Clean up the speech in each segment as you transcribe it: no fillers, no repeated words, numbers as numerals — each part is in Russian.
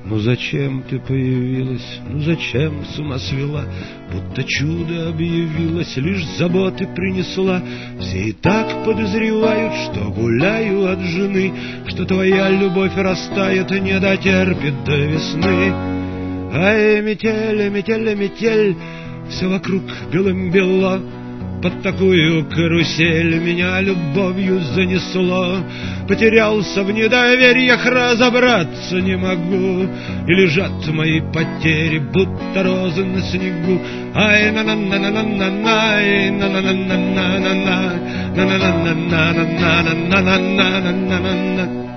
Ну зачем ты появилась, ну зачем с ума свела, будто чудо объявилась, лишь заботы принесла. Все и так подозревают, что гуляю от жены, что твоя любовь растает и не дотерпит до весны. Ай, метель, метель, метель, все вокруг белым-бело, под такую карусель меня любовью занесло. Потерялся в недовериях, разобраться не могу, и лежат мои потери, будто розы на снегу. Ай, на-на-на-на-на-на, ай, на-на-на-на-на-на, на-на-на-на-на-на-на-на-на-на-на.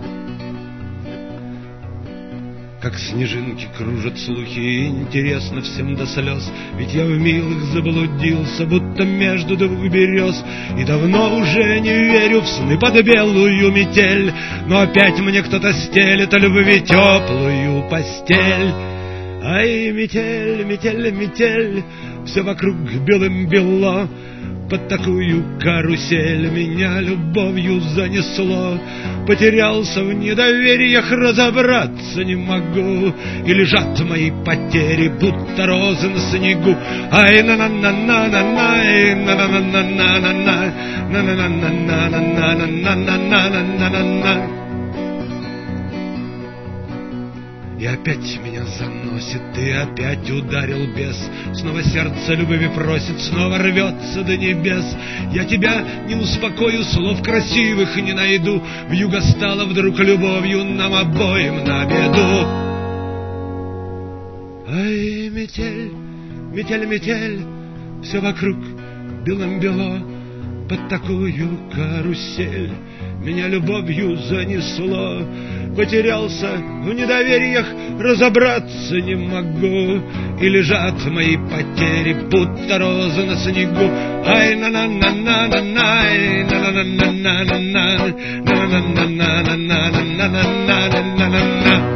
Как снежинки кружат слухи, и интересно всем до слез, ведь я в милых заблудился, будто между двух берез, и давно уже не верю в сны под белую метель, но опять мне кто-то стелет о любви теплую постель. Ай, метель, метель, метель, все вокруг белым-бело, под такую карусель меня любовью занесло. Потерялся в недовериях, разобраться не могу, и лежат мои потери, будто розы на снегу. Ай, на-на-на-на-на-на, ай, на-на-на-на-на-на, на-на-на-на-на-на-на-на-на-на-на. И опять меня заносит, и опять ударил бес. Снова сердце любви просит, снова рвется до небес. Я тебя не успокою, слов красивых не найду. Вьюга стала вдруг любовью нам обоим на беду. Ай, метель, метель, метель, все вокруг белым-бело, под такую карусель меня любовью занесло. Потерялся в недовериях, разобраться не могу, и лежат мои потери, будто розы на снегу. Ай, на-на-на-на-на-на, ай, на-на-на-на-на-на, на-на-на-на-на-на-на-на-на-на-на.